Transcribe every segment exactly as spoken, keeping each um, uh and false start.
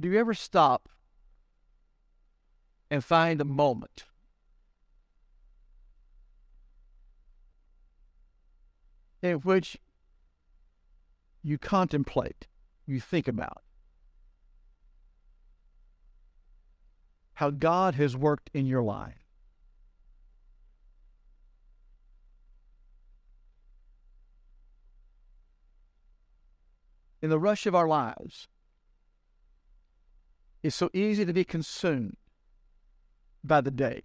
Do you ever stop and find a moment in which you contemplate, you think about how God has worked in your life? In the rush of our lives, it's so easy to be consumed by the day.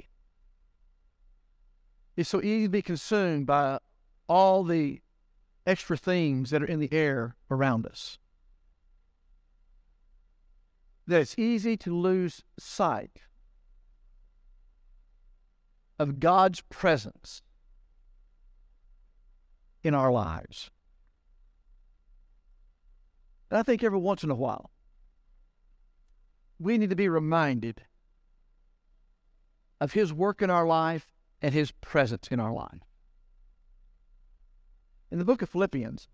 It's so easy to be consumed by all the extra things that are in the air around us, that it's easy to lose sight of God's presence in our lives. And I think every once in a while, we need to be reminded of His work in our life and His presence in our life. In the book of Philippians,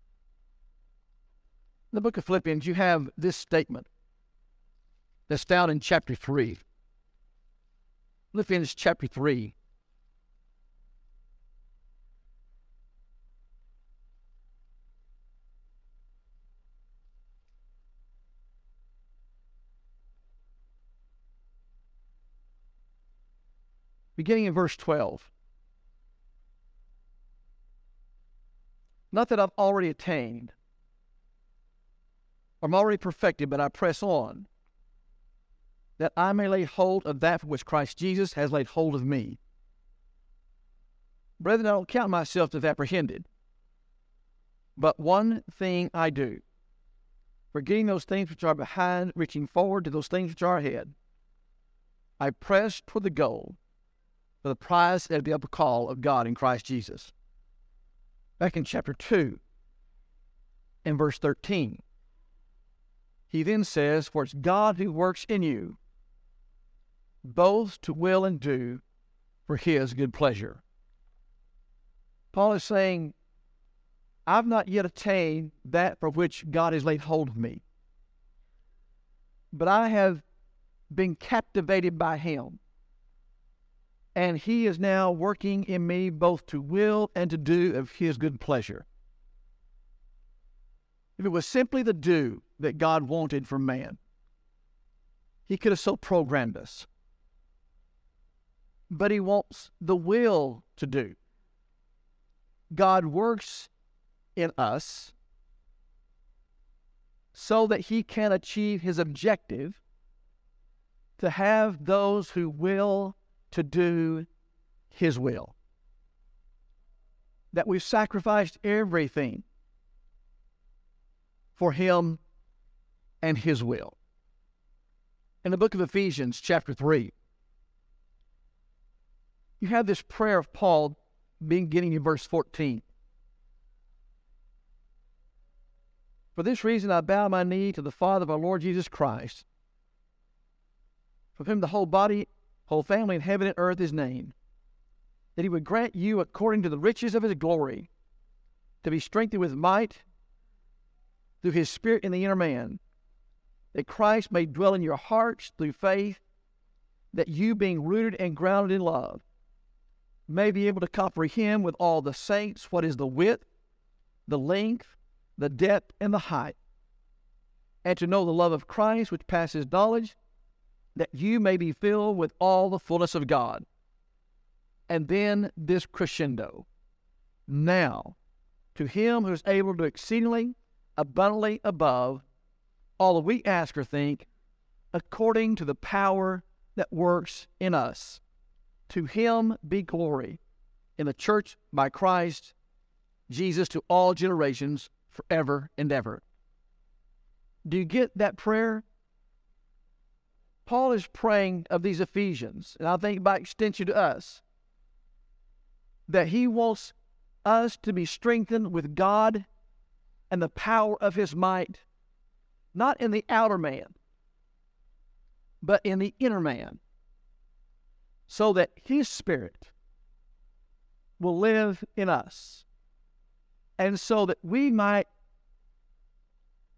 in the book of Philippians, you have this statement that's found in chapter three. Philippians chapter three. Beginning in verse twelve. Not that I've already attained, or I'm already perfected, but I press on, that I may lay hold of that for which Christ Jesus has laid hold of me. Brethren, I don't count myself to have apprehended, but one thing I do, forgetting those things which are behind, reaching forward to those things which are ahead, I press toward the goal for the prize of the upper call of God in Christ Jesus. Back in chapter two, in verse thirteen, he then says, for it's God who works in you, both to will and do for His good pleasure. Paul is saying, I've not yet attained that for which God has laid hold of me, but I have been captivated by Him, and He is now working in me both to will and to do of His good pleasure. If it was simply the do that God wanted from man, He could have so programmed us. But He wants the will to do. God works in us so that He can achieve His objective to have those who will to do His will. That we've sacrificed everything for Him and His will. In the book of Ephesians, chapter three, you have this prayer of Paul beginning in verse fourteen. For this reason I bow my knee to the Father of our Lord Jesus Christ, from whom the whole body, whole family in heaven and earth is named, that He would grant you, according to the riches of His glory, to be strengthened with might through His Spirit in the inner man, that Christ may dwell in your hearts through faith, that you, being rooted and grounded in love, may be able to comprehend with all the saints what is the width, the length, the depth, and the height, and to know the love of Christ which passes knowledge, that you may be filled with all the fullness of God. And then this crescendo. Now, to Him who is able to do exceedingly, abundantly above all that we ask or think, according to the power that works in us. To Him be glory in the church by Christ Jesus to all generations forever and ever. Do you get that prayer? Paul is praying of these Ephesians, and I think by extension to us, that he wants us to be strengthened with God and the power of His might, not in the outer man, but in the inner man, so that His Spirit will live in us, and so that we might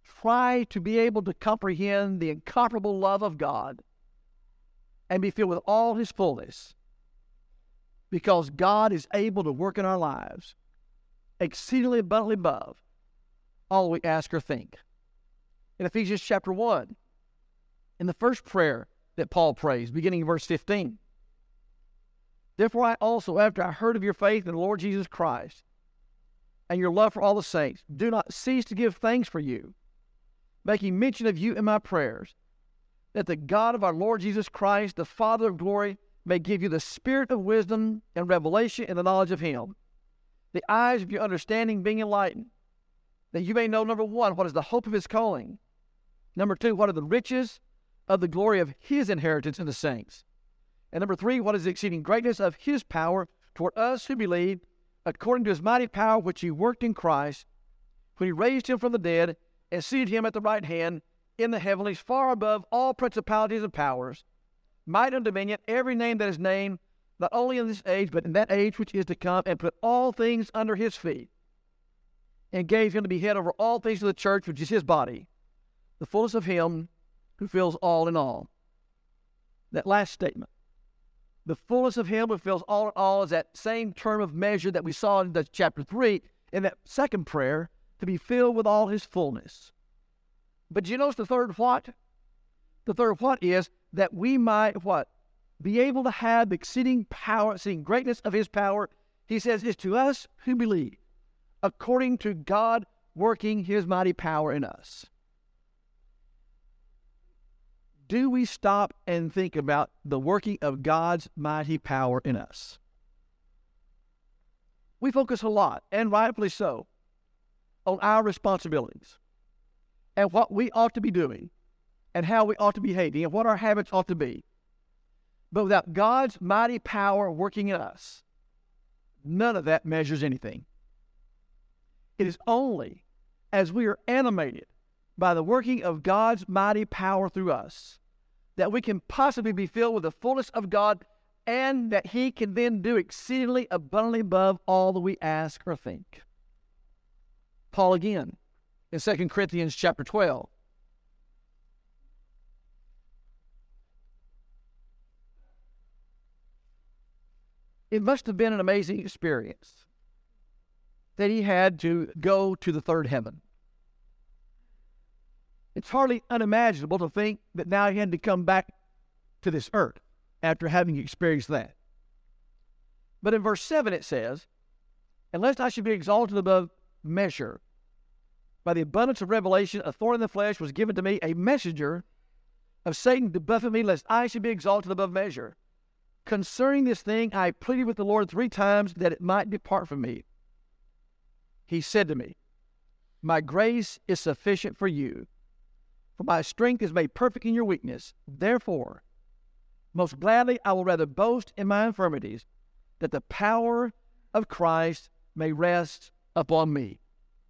try to be able to comprehend the incomparable love of God and be filled with all His fullness, because God is able to work in our lives exceedingly abundantly above all we ask or think. In Ephesians chapter one, in the first prayer that Paul prays, beginning in verse fifteen, therefore I also, after I heard of your faith in the Lord Jesus Christ and your love for all the saints, do not cease to give thanks for you, making mention of you in my prayers, that the God of our Lord Jesus Christ, the Father of glory, may give you the spirit of wisdom and revelation in the knowledge of Him, the eyes of your understanding being enlightened, that you may know, number one, what is the hope of His calling, number two, what are the riches of the glory of His inheritance in the saints, and number three, what is the exceeding greatness of His power toward us who believe, according to His mighty power which He worked in Christ, when He raised Him from the dead and seated Him at the right hand in the heavenlies, far above all principalities and powers, might and dominion, every name that is named, not only in this age, but in that age which is to come, and put all things under His feet, and gave Him to be head over all things to the church, which is His body, the fullness of Him who fills all in all. That last statement, the fullness of Him who fills all in all, is that same term of measure that we saw in the chapter three, in that second prayer, to be filled with all His fullness. But do you notice the third what? The third what is that we might what? Be able to have the exceeding power, exceeding greatness of His power. He says, is to us who believe, according to God working His mighty power in us. Do we stop and think about the working of God's mighty power in us? We focus a lot, and rightfully so, on our responsibilities and what we ought to be doing and how we ought to be behaving and what our habits ought to be. But without God's mighty power working in us, none of that measures anything. It is only as we are animated by the working of God's mighty power through us that we can possibly be filled with the fullness of God, and that He can then do exceedingly abundantly above all that we ask or think. Paul again, in Second Corinthians chapter twelve, it must have been an amazing experience that he had to go to the third heaven. It's hardly unimaginable to think that now he had to come back to this earth after having experienced that. But in verse seven it says, unless I should be exalted above measure, by the abundance of revelation, a thorn in the flesh was given to me, a messenger of Satan to buffet me, lest I should be exalted above measure. Concerning this thing, I pleaded with the Lord three times that it might depart from me. He said to me, my grace is sufficient for you, for my strength is made perfect in your weakness. Therefore, most gladly I will rather boast in my infirmities, that the power of Christ may rest upon me.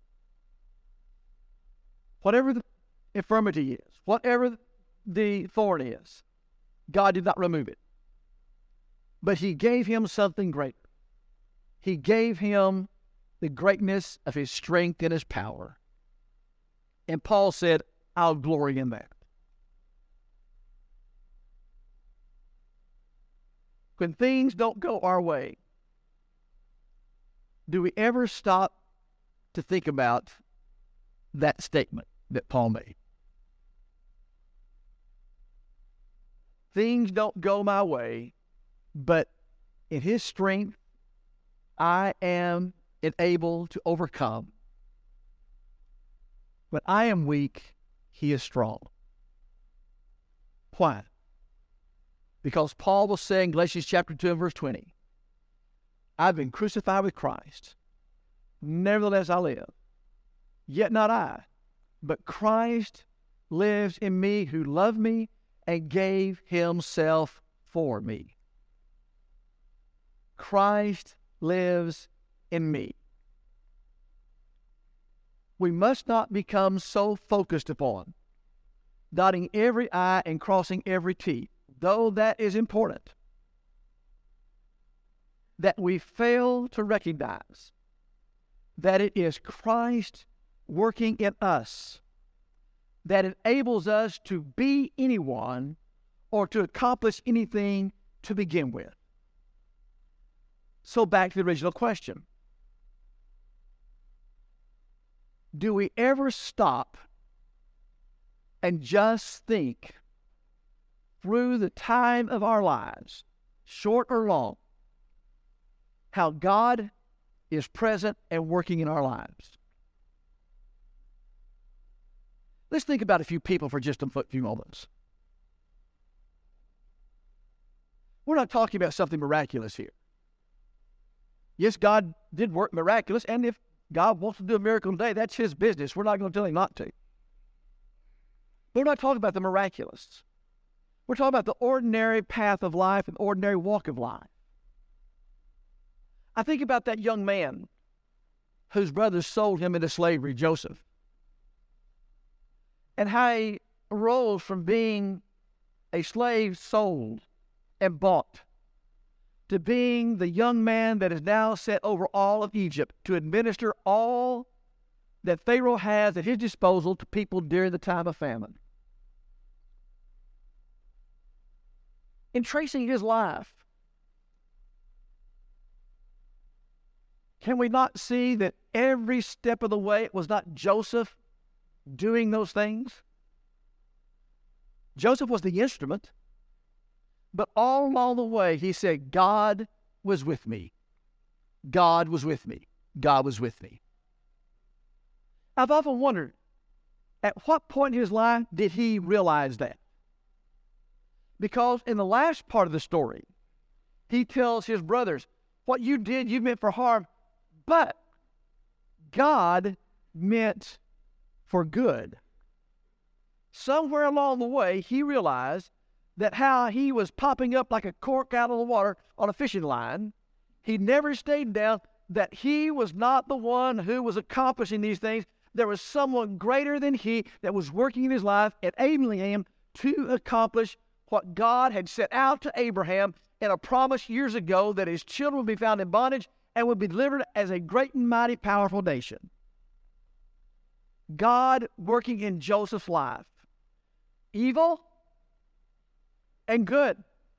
Whatever the infirmity is, whatever the thorn is, God did not remove it. But He gave him something greater. He gave him the greatness of His strength and His power. And Paul said, I'll glory in that. When things don't go our way, do we ever stop to think about that statement that Paul made? Things don't go my way, but in His strength, I am enabled to overcome. When I am weak, He is strong. Why? Because Paul will say in Galatians chapter two and verse twenty, I've been crucified with Christ. Nevertheless I live. Yet not I, but Christ lives in me, who loved me and gave Himself for me. Christ lives in me. We must not become so focused upon dotting every I and crossing every T, though that is important, that we fail to recognize that it is Christ working in us that enables us to be anyone or to accomplish anything to begin with. So back to the original question. Do we ever stop and just think through the time of our lives, short or long, how God is present and working in our lives? Let's think about a few people for just a few moments. We're not talking about something miraculous here. Yes, God did work miraculous, and if God wants to do a miracle today, that's His business. We're not going to tell Him not to. But we're not talking about the miraculous. We're talking about the ordinary path of life and ordinary walk of life. I think about that young man whose brothers sold him into slavery, Joseph, and how he arose from being a slave sold and bought to being the young man that is now set over all of Egypt to administer all that Pharaoh has at his disposal to people during the time of famine. In tracing his life, can we not see that every step of the way it was not Joseph doing those things? Joseph was the instrument, but all along the way he said, God was with me. God was with me. God was with me. I've often wondered, at what point in his life did he realize that? Because in the last part of the story, he tells his brothers, what you did, you meant for harm, but God meant for good. Somewhere along the way, he realized that how he was popping up like a cork out of the water on a fishing line, he never stayed down, that he was not the one who was accomplishing these things. There was someone greater than he that was working in his life, enabling him to accomplish what God had set out to Abraham in a promise years ago, that his children would be found in bondage and would be delivered as a great and mighty powerful nation. God working in Joseph's life. Evil and good.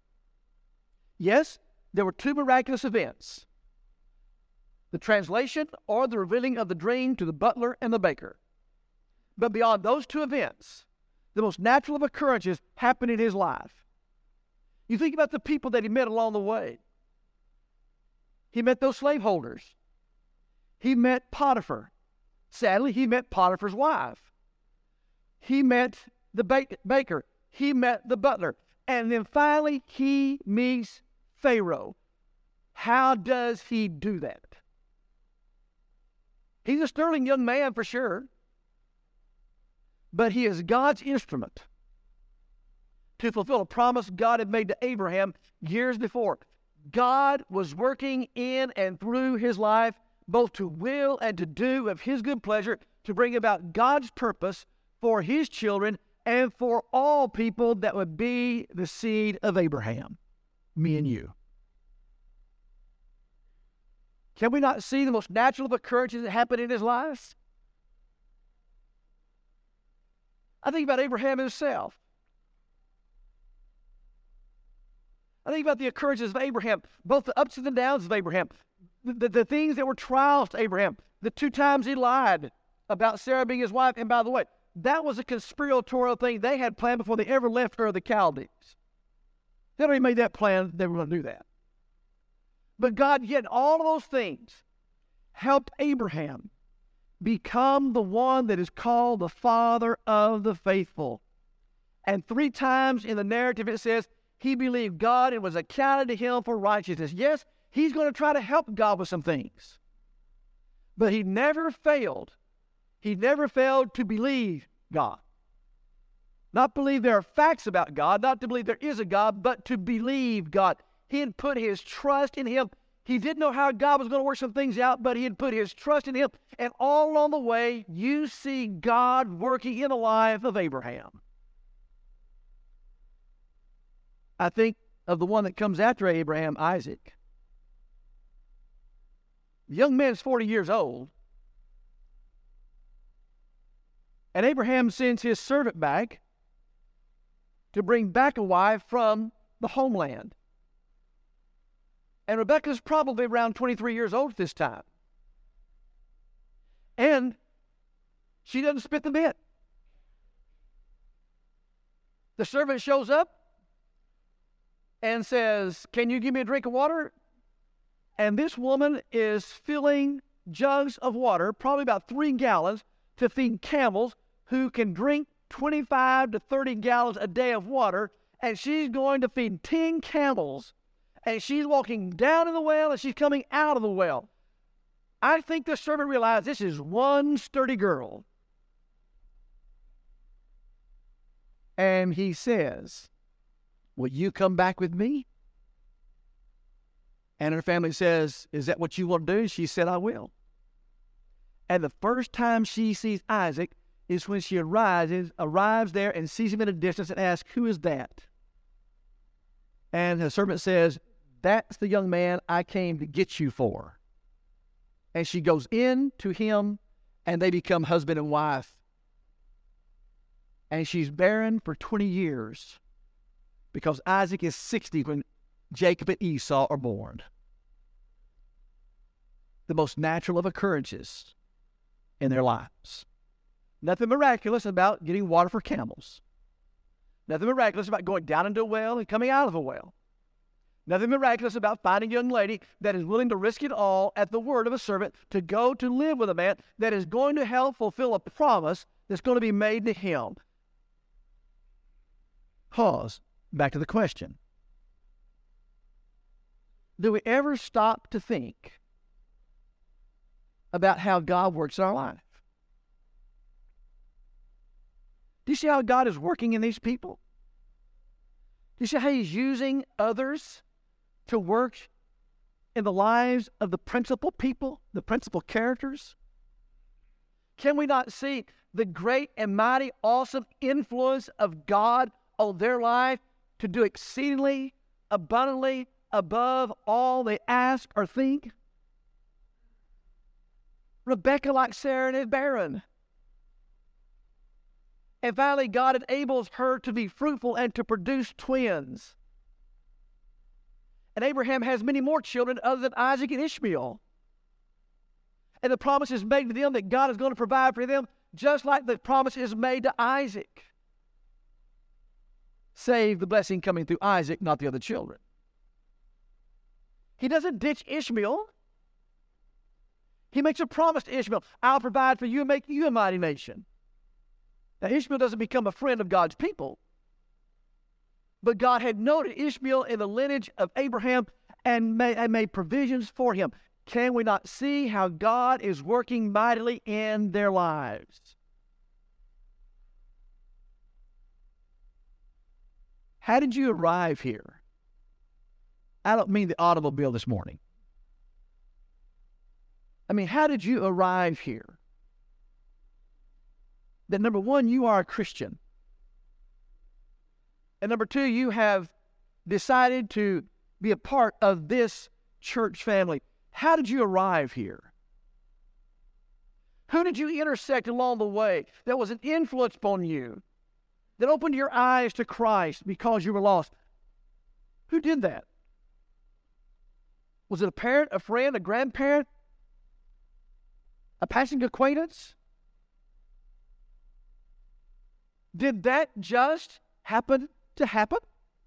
Yes, there were two miraculous events. The translation or the revealing of the dream to the butler and the baker. But beyond those two events, the most natural of occurrences happened in his life. You think about the people that he met along the way. He met those slaveholders. He met Potiphar. Sadly, he met Potiphar's wife. He met the baker. He met the butler. And then finally, he meets Pharaoh. How does he do that? He's a sterling young man for sure, but he is God's instrument to fulfill a promise God had made to Abraham years before. God was working in and through his life, both to will and to do of his good pleasure, to bring about God's purpose for his children and for all people that would be the seed of Abraham, me and you. Can we not see the most natural of occurrences that happened in his life? I think about Abraham himself. I think about the occurrences of Abraham, both the ups and the downs of Abraham, the, the, the things that were trials to Abraham, the two times he lied about Sarah being his wife. And by the way, that was a conspiratorial thing they had planned before they ever left Ur of the Chaldees. They already made that plan, they were going to do that. But God, yet all of those things, helped Abraham become the one that is called the father of the faithful. And three times in the narrative it says, he believed God and was accounted to him for righteousness. Yes, he's going to try to help God with some things. But he never failed. He never failed to believe God. Not believe there are facts about God, not to believe there is a God, but to believe God. He had put his trust in him. He didn't know how God was going to work some things out, but he had put his trust in him. And all along the way, you see God working in the life of Abraham. I think of the one that comes after Abraham, Isaac. The young man is forty years old. And Abraham sends his servant back to bring back a wife from the homeland. And Rebekah's probably around twenty-three years old at this time. And she doesn't spit the bit. The servant shows up and says, "Can you give me a drink of water?" And this woman is filling jugs of water, probably about three gallons, to feed camels who can drink twenty-five to thirty gallons a day of water. And she's going to feed ten camels. And she's walking down in the well and she's coming out of the well. I think the servant realized this is one sturdy girl. And he says, "Will you come back with me?" And her family says, "Is that what you want to do?" She said, "I will." And the first time she sees Isaac is when she arrives, arrives there and sees him in the distance and asks, "Who is that?" And the servant says, "That's the young man I came to get you for." And she goes in to him, and they become husband and wife. And she's barren for twenty years because Isaac is sixty when Jacob and Esau are born. The most natural of occurrences in their lives. Nothing miraculous about getting water for camels. Nothing miraculous about going down into a well and coming out of a well. Nothing miraculous about finding a young lady that is willing to risk it all at the word of a servant to go to live with a man that is going to help fulfill a promise that's going to be made to him. Pause. Back to the question. Do we ever stop to think about how God works in our life? Do you see how God is working in these people? Do you see how He's using others to work in the lives of the principal people, the principal characters? Can we not see the great and mighty, awesome influence of God on their life to do exceedingly, abundantly, above all they ask or think? Rebekah, like Sarah, is barren. And finally, God enables her to be fruitful and to produce twins. And Abraham has many more children other than Isaac and Ishmael. And the promise is made to them that God is going to provide for them, just like the promise is made to Isaac. Save the blessing coming through Isaac, not the other children. He doesn't ditch Ishmael. He makes a promise to Ishmael, "I'll provide for you and make you a mighty nation." Now, Ishmael doesn't become a friend of God's people. But God had noted Ishmael in the lineage of Abraham and made, and made provisions for him. Can we not see how God is working mightily in their lives? How did you arrive here? I don't mean the automobile this morning. I mean, how did you arrive here? That number one, you are a Christian. And number two, you have decided to be a part of this church family. How did you arrive here? Who did you intersect along the way that was an influence upon you, that opened your eyes to Christ because you were lost? Who did that? Was it a parent, a friend, a grandparent, a passing acquaintance? Did that just happen to happen?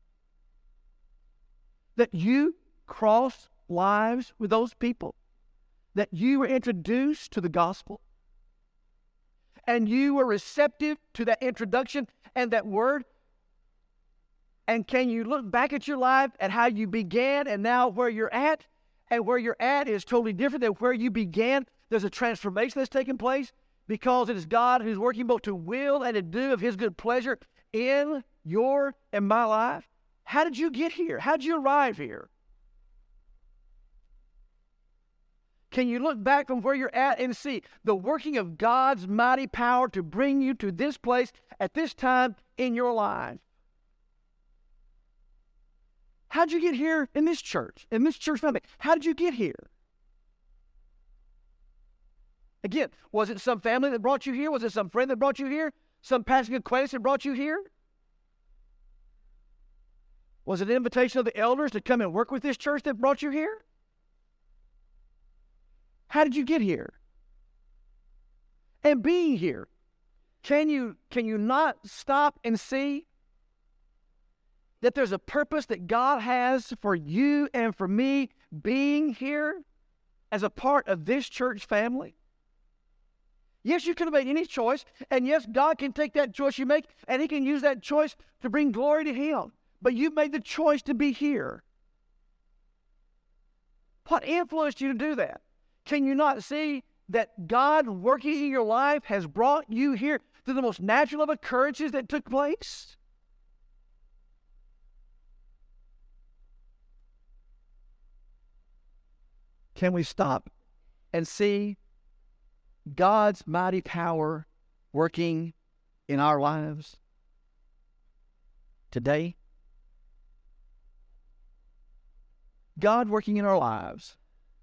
That you crossed lives with those people? That you were introduced to the gospel? And you were receptive to that introduction and that word? And can you look back at your life at how you began and now where you're at? And where you're at is totally different than where you began. There's a transformation that's taking place because it is God who's working both to will and to do of His good pleasure in your and my life. How did you get here? How did you arrive here? Can you look back from where you're at and see the working of God's mighty power to bring you to this place at this time in your life? How did you get here in this church, in this church family? How did you get here? Again, was it some family that brought you here? Was it some friend that brought you here? Some passing acquaintance that brought you here? Was it an invitation of the elders to come and work with this church that brought you here? How did you get here? And being here, can you, can you not stop and see that there's a purpose that God has for you and for me being here as a part of this church family? Yes, you could have made any choice, and yes, God can take that choice you make, and He can use that choice to bring glory to Him. But you made the choice to be here. What influenced you to do that? Can you not see that God working in your life has brought you here through the most natural of occurrences that took place? Can we stop and see God's mighty power working in our lives today? God working in our lives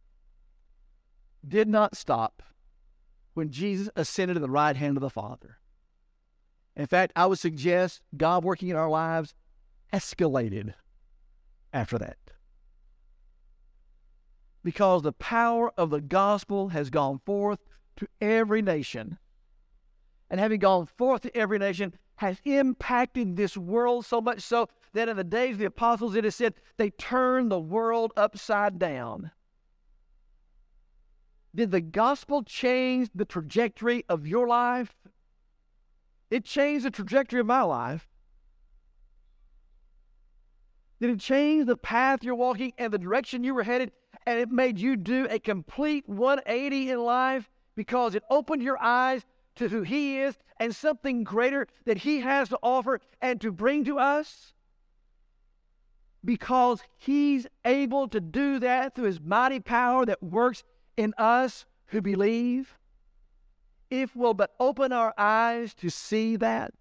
did not stop when Jesus ascended to the right hand of the Father. In fact, I would suggest God working in our lives escalated after that. Because the power of the gospel has gone forth to every nation. And having gone forth to every nation has impacted this world so much so that in the days of the apostles it is said they turned the world upside down. Did the gospel change the trajectory of your life? It changed the trajectory of my life. Did it change the path you're walking and the direction you were headed, and it made you do a complete one eighty in life because it opened your eyes to who He is and something greater that He has to offer and to bring to us? Because He's able to do that through His mighty power that works in us who believe, if we'll but open our eyes to see that.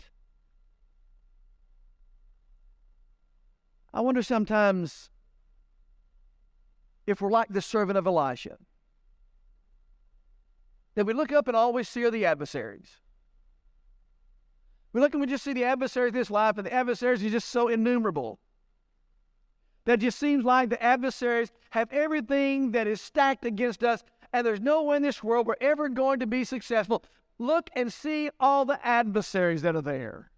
I wonder sometimes if we're like the servant of Elisha, that we look up and always see are the adversaries. We look and we just see the adversaries of this life, and the adversaries are just so innumerable. That it just seems like the adversaries have everything that is stacked against us, and there's no way in this world we're ever going to be successful. Look and see all the adversaries that are there.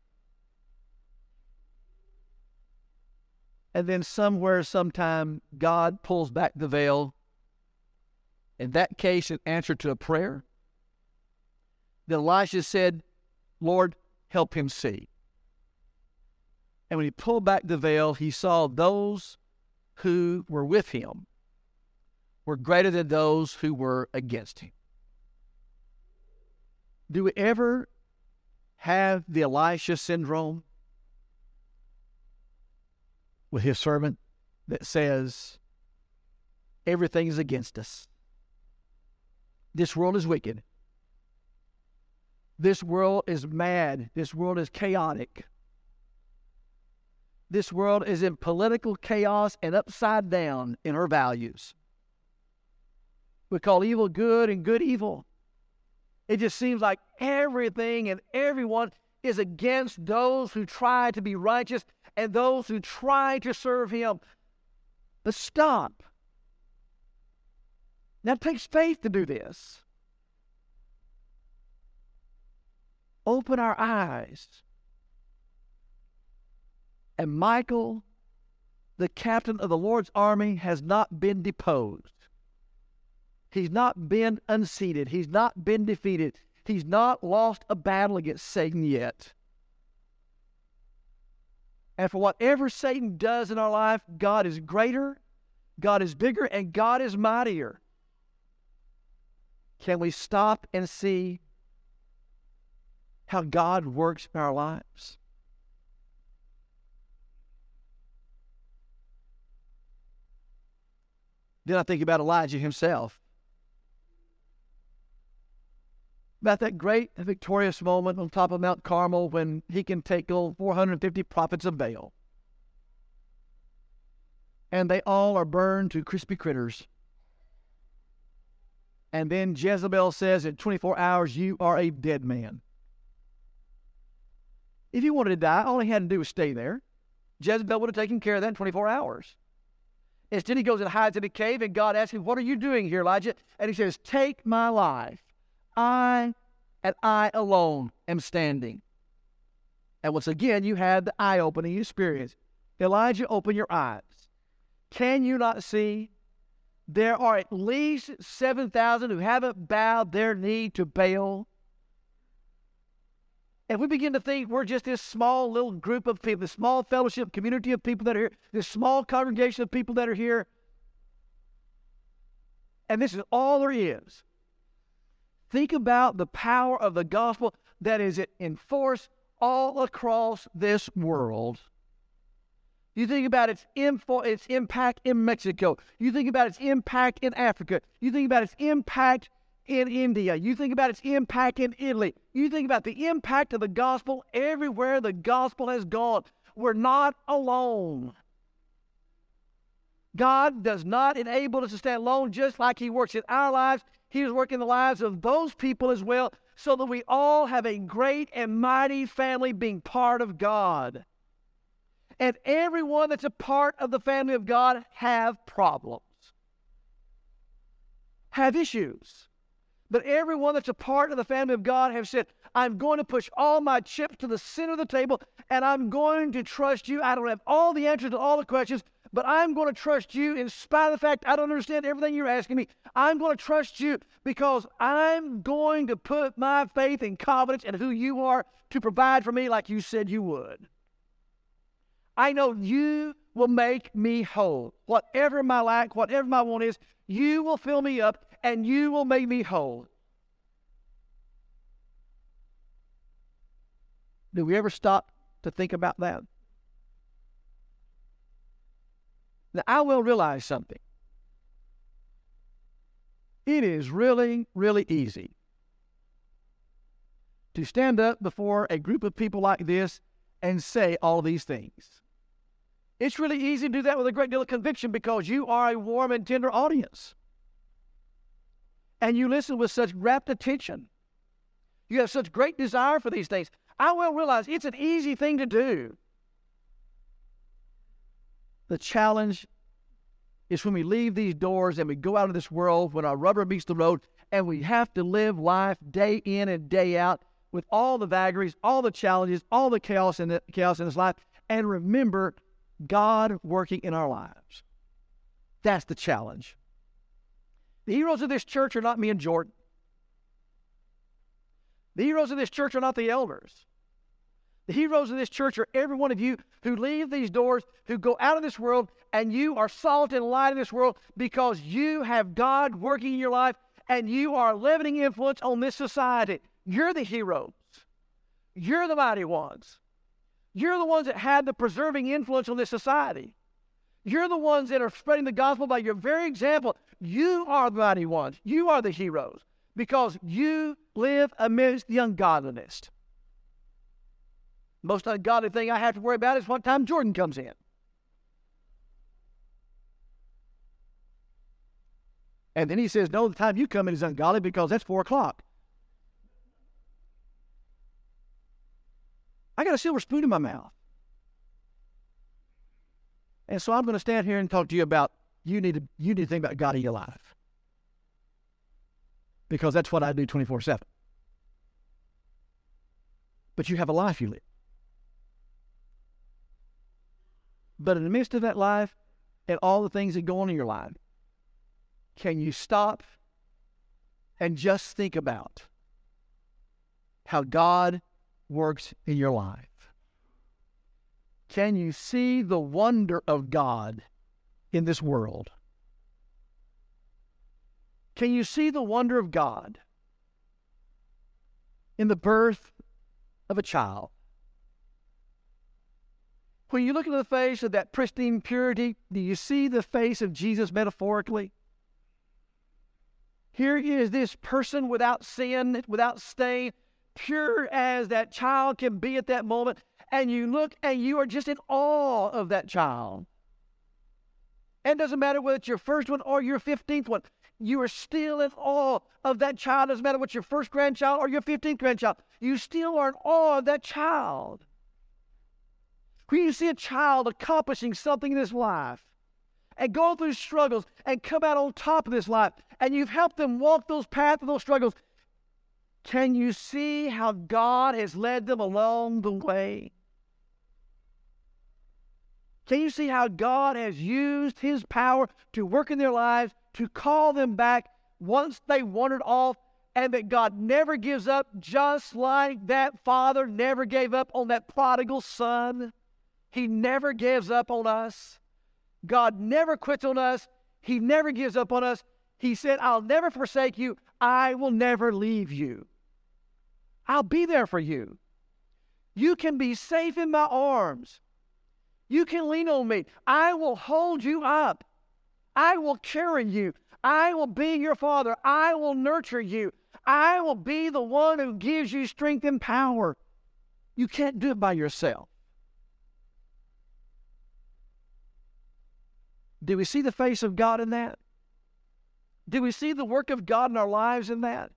And then somewhere, sometime, God pulls back the veil. In that case, in answer to a prayer, then Elisha said, Lord, help him see. And when he pulled back the veil, he saw those who were with him were greater than those who were against him. Do we ever have the Elisha syndrome with his servant that says, everything is against us? This world is wicked. This world is mad. This world is chaotic. This world is in political chaos and upside down in her values. We call evil good and good evil. It just seems like everything and everyone is against those who try to be righteous and those who try to serve Him. But stop. Now, it takes faith to do this. Open our eyes. And Michael, the captain of the Lord's army, has not been deposed. He's not been unseated. He's not been defeated. He's not lost a battle against Satan yet. And for whatever Satan does in our life, God is greater, God is bigger, and God is mightier. Can we stop and see how God works in our lives? Then I think about Elijah himself. About that great victorious moment on top of Mount Carmel when he can take on four hundred fifty prophets of Baal. And they all are burned to crispy critters. And then Jezebel says in twenty-four hours, you are a dead man. If he wanted to die, all he had to do was stay there. Jezebel would have taken care of that in twenty-four hours. Instead, he goes and hides in a cave, and God asks him, what are you doing here, Elijah? And he says, take my life. I and I alone am standing. And once again, you had the eye-opening experience. Elijah, open your eyes. Can you not see? There are at least seven thousand who haven't bowed their knee to Baal. And we begin to think we're just this small little group of people, this small fellowship community of people that are here, this small congregation of people that are here. And this is all there is. Think about the power of the gospel that is in force all across this world. You think about its, info, its impact in Mexico. You think about its impact in Africa. You think about its impact in India. You think about its impact in Italy. You think about the impact of the gospel everywhere the gospel has gone. We're not alone. God does not enable us to stand alone, just like he works in our lives. He is working in the lives of those people as well, so that we all have a great and mighty family being part of God. And everyone that's a part of the family of God have problems, have issues. But everyone that's a part of the family of God have said, I'm going to push all my chips to the center of the table, and I'm going to trust you. I don't have all the answers to all the questions, but I'm going to trust you in spite of the fact I don't understand everything you're asking me. I'm going to trust you because I'm going to put my faith and confidence in who you are to provide for me like you said you would. I know you will make me whole. Whatever my lack, whatever my want is, you will fill me up and you will make me whole. Do we ever stop to think about that? Now, I will realize something. It is really, really easy to stand up before a group of people like this and say all these things. It's really easy to do that with a great deal of conviction because you are a warm and tender audience. And you listen with such rapt attention. You have such great desire for these things. I well realize it's an easy thing to do. The challenge is when we leave these doors and we go out of this world, when our rubber meets the road, and we have to live life day in and day out with all the vagaries, all the challenges, all the chaos in, the, chaos in this life, and remember God working in our lives. That's the challenge. The heroes of this church are not me and Jordan. The heroes of this church are not the elders. The heroes of this church are every one of you who leave these doors, who go out of this world, and you are salt and light in this world because you have God working in your life and you are a leavening influence on this society. You're the heroes. You're the mighty ones. You're the ones that had the preserving influence on this society. You're the ones that are spreading the gospel by your very example. You are the mighty ones. You are the heroes because you live amidst the ungodliness. Most ungodly thing I have to worry about is what time Jordan comes in. And then he says, no, the time you come in is ungodly because that's four o'clock. I got a silver spoon in my mouth. And so I'm going to stand here and talk to you about you need to, you need to think about God in your life. Because that's what I do twenty-four seven. But you have a life you live. But in the midst of that life and all the things that go on in your life, can you stop and just think about how God works in your life? Can you see the wonder of God in this world? Can you see the wonder of God in the birth of a child? When you look into the face of that pristine purity, do you see the face of Jesus metaphorically? Here is this person without sin, without stain, pure as that child can be at that moment. And you look and you are just in awe of that child. And it doesn't matter whether it's your first one or your fifteenth one. You are still in awe of that child. It doesn't matter what's your first grandchild or your fifteenth grandchild. You still are in awe of that child. When you see a child accomplishing something in his life and going through struggles and come out on top of this life, and you've helped them walk those paths of those struggles, can you see how God has led them along the way? Can you see how God has used His power to work in their lives, to call them back once they wandered off, and that God never gives up, just like that father never gave up on that prodigal son? He never gives up on us. God never quits on us. He never gives up on us. He said, I'll never forsake you. I will never leave you. I'll be there for you. You can be safe in my arms. You can lean on me. I will hold you up. I will carry you. I will be your father. I will nurture you. I will be the one who gives you strength and power. You can't do it by yourself. Do we see the face of God in that? Do we see the work of God in our lives in that?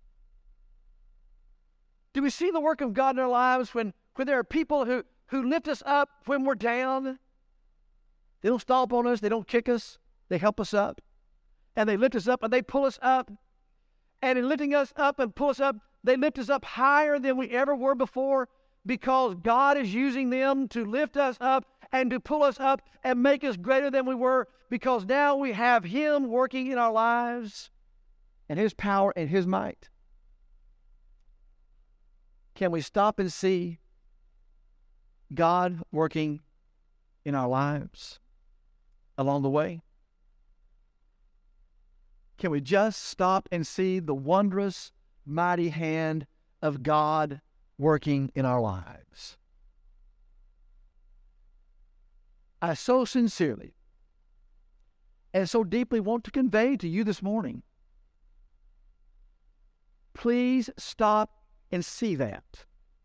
Do we see the work of God in our lives when, when there are people who, who lift us up when we're down? They don't stomp on us. They don't kick us. They help us up. And they lift us up and they pull us up. And in lifting us up and pull us up, they lift us up higher than we ever were before, because God is using them to lift us up and to pull us up and make us greater than we were, because now we have Him working in our lives and His power and His might. Can we stop and see God working in our lives along the way? Can we just stop and see the wondrous, mighty hand of God working in our lives? I so sincerely and so deeply want to convey to you this morning, please stop and see that.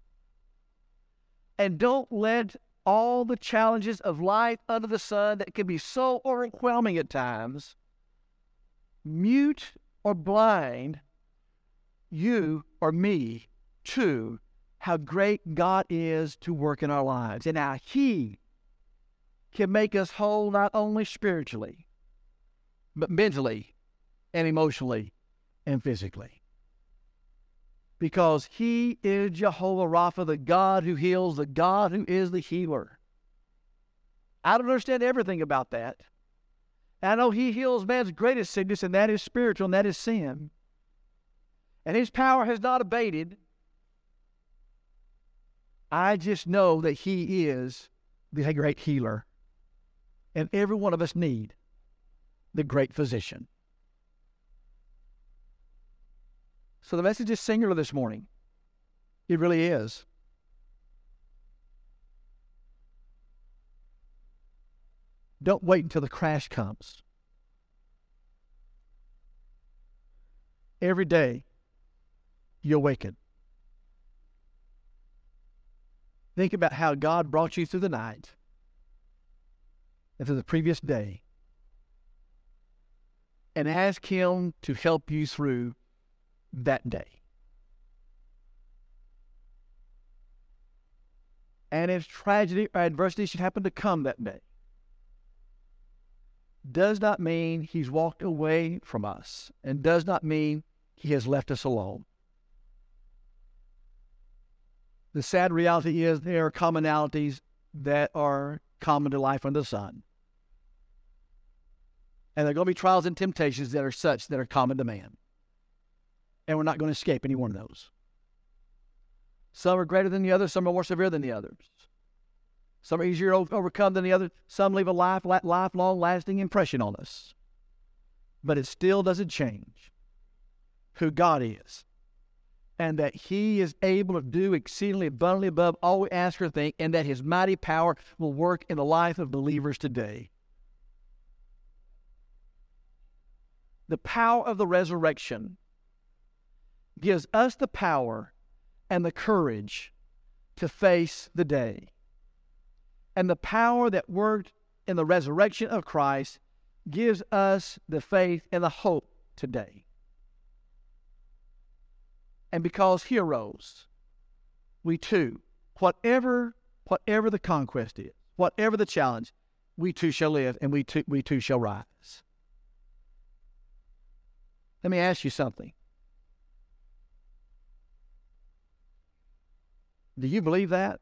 And don't let all the challenges of life under the sun that can be so overwhelming at times mute or blind you or me to how great God is to work in our lives, and how He can make us whole not only spiritually, but mentally and emotionally and physically. Because He is Jehovah Rapha, the God who heals, the God who is the healer. I don't understand everything about that. I know He heals man's greatest sickness, and that is spiritual, and that is sin. And His power has not abated. I just know that He is the great healer. And every one of us need the great physician. So the message is singular this morning. It really is. Don't wait until the crash comes. Every day, you awaken. Think about how God brought you through the night and through the previous day, and ask Him to help you through that day. And if tragedy or adversity should happen to come that day, does not mean He's walked away from us, and does not mean He has left us alone. The sad reality is there are commonalities that are common to life under the sun. And there are going to be trials and temptations that are such that are common to man. And we're not going to escape any one of those. Some are greater than the others. Some are more severe than the others. Some are easier to overcome than the others. Some leave a life, lifelong, lasting impression on us. But it still doesn't change who God is, and that He is able to do exceedingly abundantly above all we ask or think, and that His mighty power will work in the life of believers today. The power of the resurrection gives us the power and the courage to face the day. And the power that worked in the resurrection of Christ gives us the faith and the hope today. And because He arose, we too, whatever, whatever the conquest is, whatever the challenge, we too shall live, and we too, we too shall rise. Let me ask you something. Do you believe that?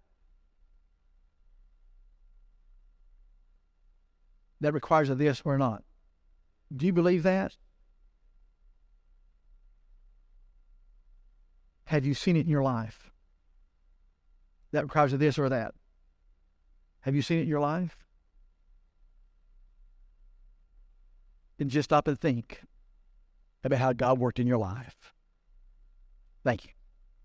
That requires a this or not. Do you believe that? Have you seen it in your life? That requires a this or that. Have you seen it in your life? Then just stop and think about how God worked in your life. Thank you.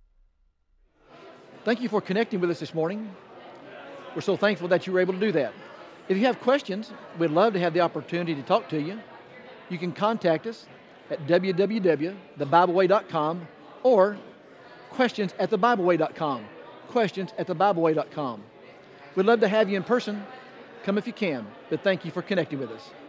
Thank you for connecting with us this morning. We're so thankful that you were able to do that. If you have questions, we'd love to have the opportunity to talk to you. You can contact us at w w w dot the bible way dot com or questions at the bible way dot com. Questions at the bible way dot com. We'd love to have you in person. Come if you can, but thank you for connecting with us.